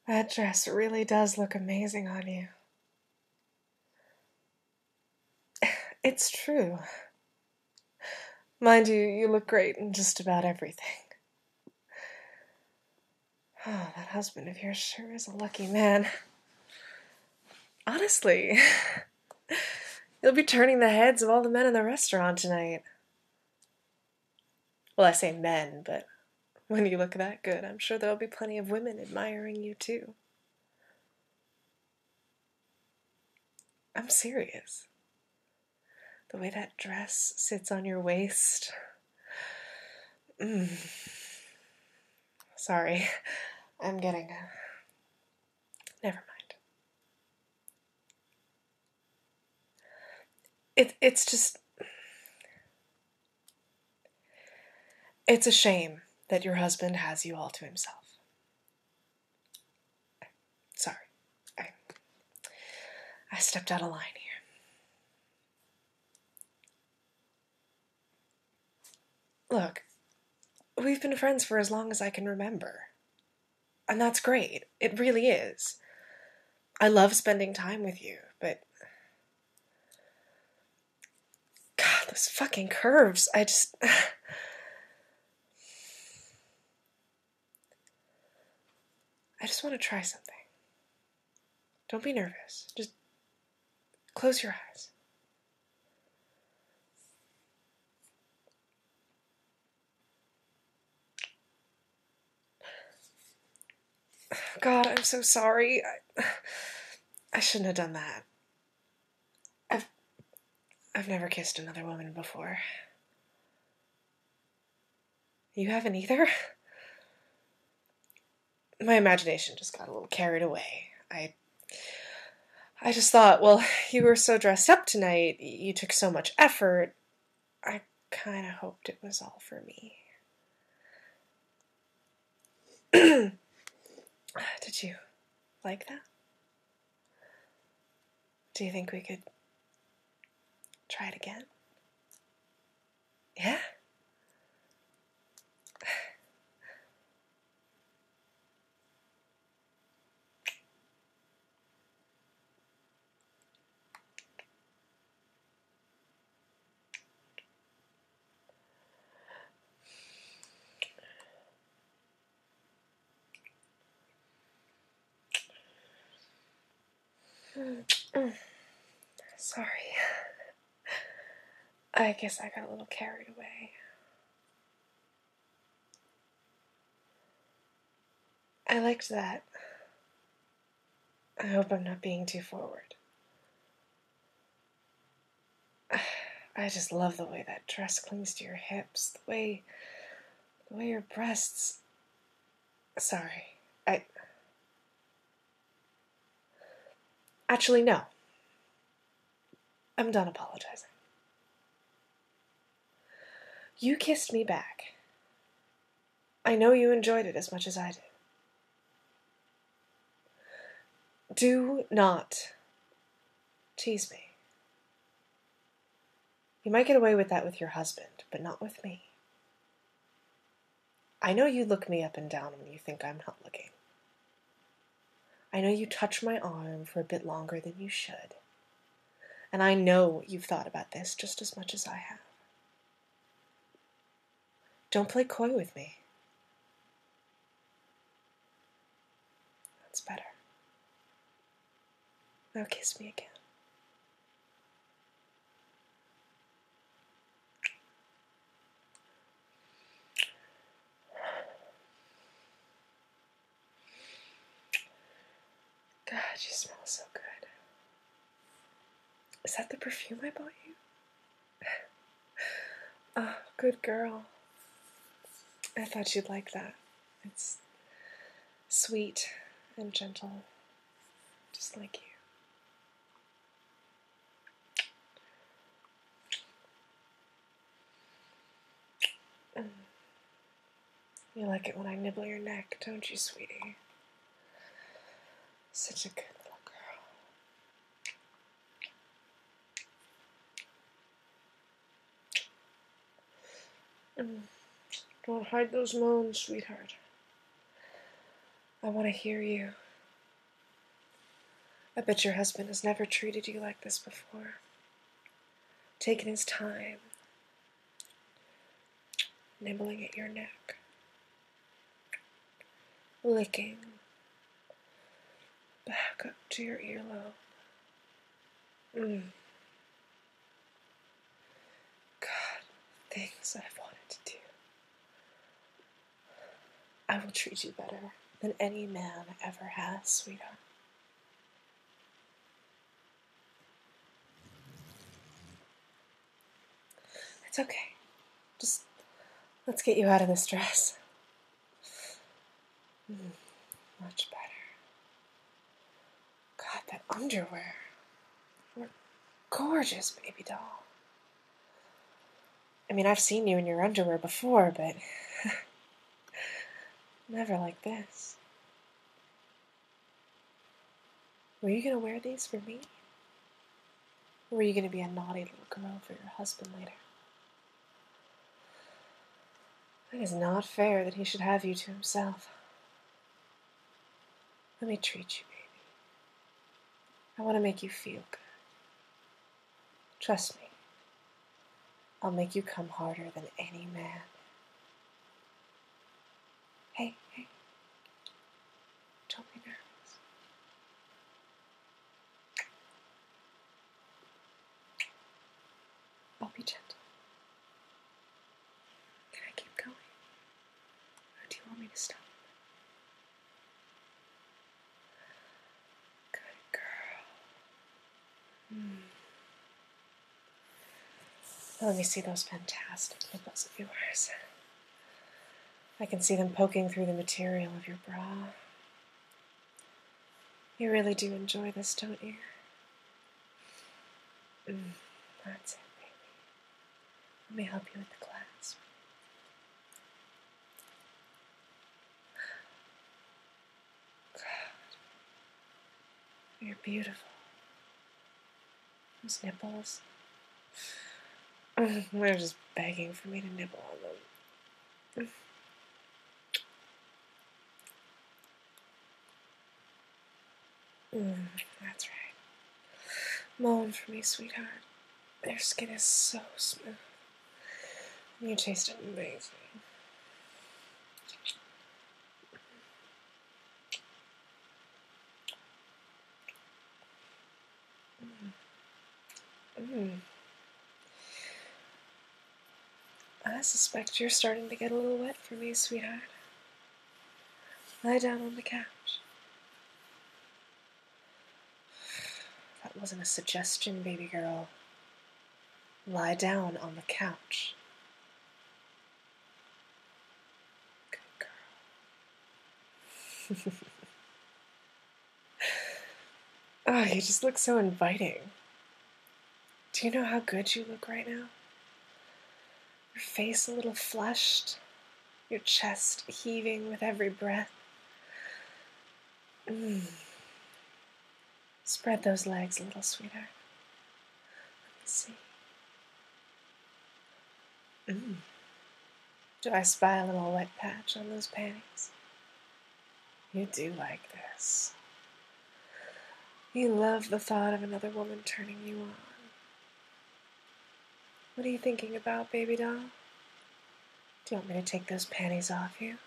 That dress really does look amazing on you. It's true. Mind you, you look great in just about everything. Oh, that husband of yours sure is a lucky man. Honestly, you'll be turning the heads of all the men in the restaurant tonight. Well, I say men, but when you look that good, I'm sure there'll be plenty of women admiring you too. I'm serious. The way that dress sits on your waist. Sorry, I'm getting. Never mind. It's just. It's a shame that your husband has you all to himself. Sorry, I stepped out of line here. Look, we've been friends for as long as I can remember. And that's great. It really is. I love spending time with you, but... God, those fucking curves. I just... I just want to try something. Don't be nervous. Just close your eyes. God, I'm so sorry. I shouldn't have done that. I've never kissed another woman before. You haven't either? My imagination just got a little carried away. I just thought, well, you were so dressed up tonight, you took so much effort. I kind of hoped it was all for me. Did you like that? Do you think we could try it again? Yeah? Sorry. I guess I got a little carried away. I liked that. I hope I'm not being too forward. I just love the way that dress clings to your hips, the way your breasts... Sorry. Actually, no. I'm done apologizing. You kissed me back. I know you enjoyed it as much as I did. Do not tease me. You might get away with that with your husband, but not with me. I know you look me up and down when you think I'm not looking. I know you touch my arm for a bit longer than you should. And I know you've thought about this just as much as I have. Don't play coy with me. That's better. Now kiss me again. God, you smell so good. Is that the perfume I bought you? Oh, good girl. I thought you'd like that. It's sweet and gentle, just like you. You like it when I nibble your neck, don't you, sweetie? Such a good little girl. Don't hide those moans, sweetheart. I want to hear you I bet your husband has never treated you like this before. Taking his time, nibbling at your neck, licking back up to your earlobe. God, things I've wanted to do. I will treat you better than any man ever has, sweetheart. It's okay. Just let's get you out of this dress. Much better. God, that underwear. You're gorgeous, baby doll. I mean, I've seen you in your underwear before, but never like this. Were you going to wear these for me? Or were you going to be a naughty little girl for your husband later? It is not fair that he should have you to himself. Let me treat you, baby. I want to make you feel good. Trust me. I'll make you come harder than any man. Hey, don't be nervous. I'll be gentle. Can I keep going? Or do you want me to stop? Good girl. Let me see those fantastic nipples of yours. I can see them poking through the material of your bra. You really do enjoy this, don't you? That's it, baby. Let me help you with the clasp. God, you're beautiful. Those nipples. They're just begging for me to nibble on them. That's right. Moan for me, sweetheart. Their skin is so smooth. You taste amazing. I suspect you're starting to get a little wet for me, sweetheart. Lie down on the couch. That wasn't a suggestion, baby girl. Lie down on the couch. Good girl. Oh, you just look so inviting. Do you know how good you look right now? Your face a little flushed, your chest heaving with every breath. Spread those legs a little, sweetheart. Let me see. Do I spy a little wet patch on those panties? You do like this. You love the thought of another woman turning you on. What are you thinking about, baby doll? Do you want me to take those panties off you?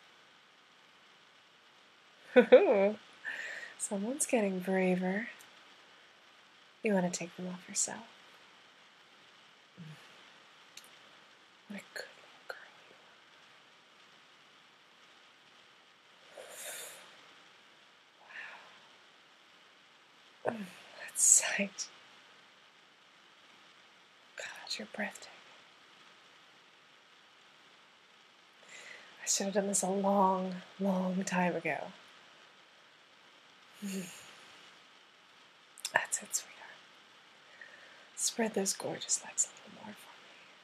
Someone's getting braver. You want to take them off yourself? What a good little girl you are. Wow. That sight. God, you're breathtaking. I should have done this a long, long time ago. That's it, sweetheart. Spread those gorgeous legs a little more for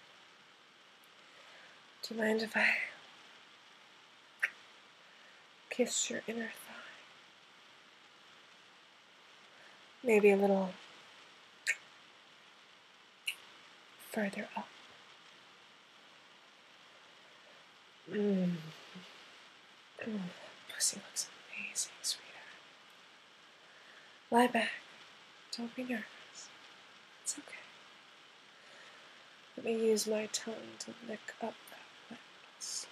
me. Do you mind if I kiss your inner thigh? Maybe a little further up. Pussy looks amazing, sweetheart. Lie back. Don't be nervous. It's okay. Let me use my tongue to lick up that wet slit.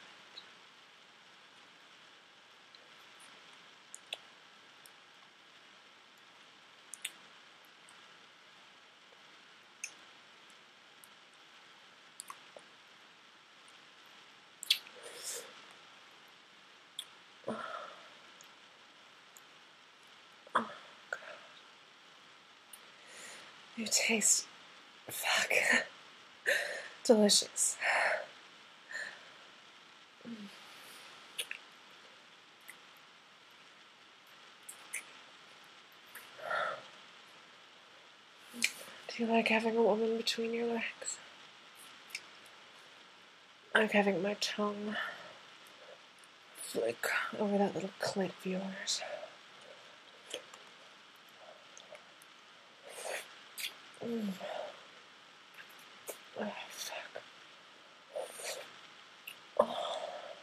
Oh, God. You taste... fuck. Delicious. Do you like having a woman between your legs? I like having my tongue flick over that little clit of yours. Oh, fuck. Oh.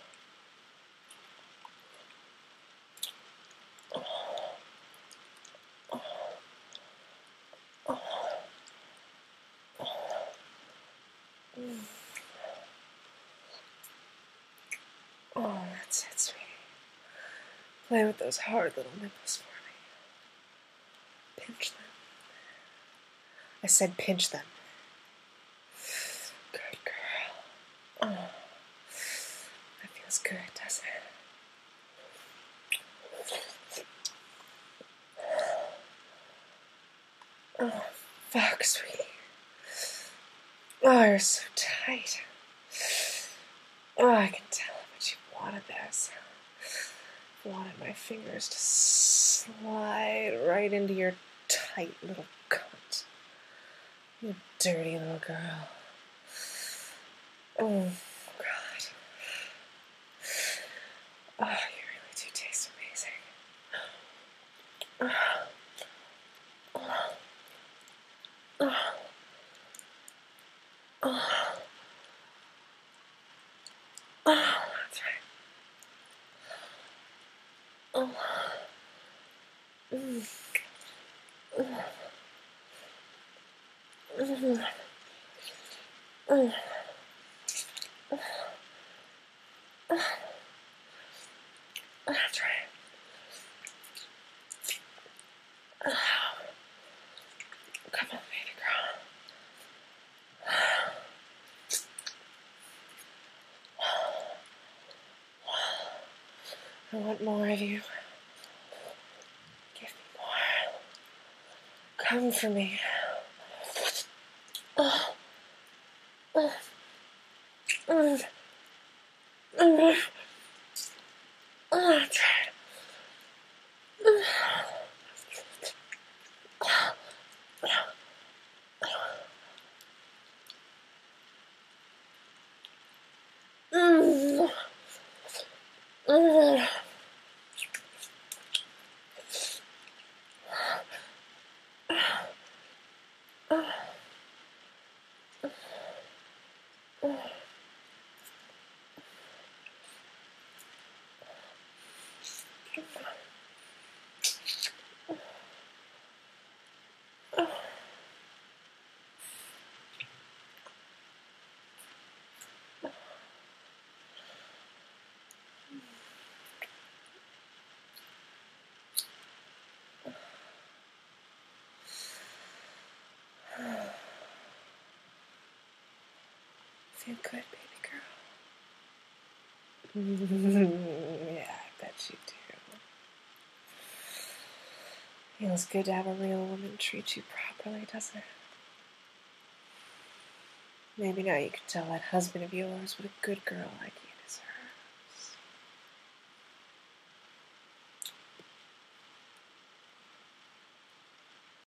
Oh, that's it, sweetie. Play with those hard little nipples for me. Pinch them. I said pinch them. Good girl. Oh, that feels good, doesn't it? Oh, fuck, sweetie. Oh, you're so tight. Oh, I can tell how much you wanted this. Wanted my fingers to slide right into your tight little cunt. You dirty little girl. Oh, God. Oh, you really do taste amazing. Oh, that's right. Oh. Mm. Mm. Mm. Mm. That's right. Come on, baby girl. I want more of you. Give me more. Come for me. Oh. Oh. Mm. Mm. Oh, that's right. Mm. Mm. Feel good, baby girl? Yeah, I bet you do. Feels good to have a real woman treat you properly, doesn't it? Maybe now you can tell that husband of yours what a good girl like you